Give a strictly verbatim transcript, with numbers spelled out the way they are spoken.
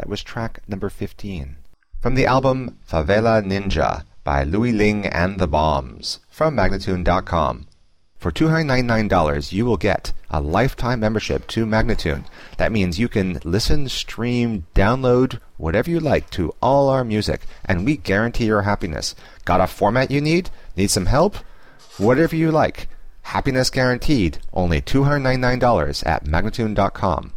That was track number fifteen. From the album Favela Ninja by Louie Ling and the Bombs from Magnatune dot com. For two hundred ninety-nine dollars, you will get a lifetime membership to Magnatune. That means you can listen, stream, download, whatever you like to all our music, and we guarantee your happiness. Got a format you need? Need some help? Whatever you like. Happiness guaranteed. Only two hundred ninety-nine dollars at Magnatune dot com.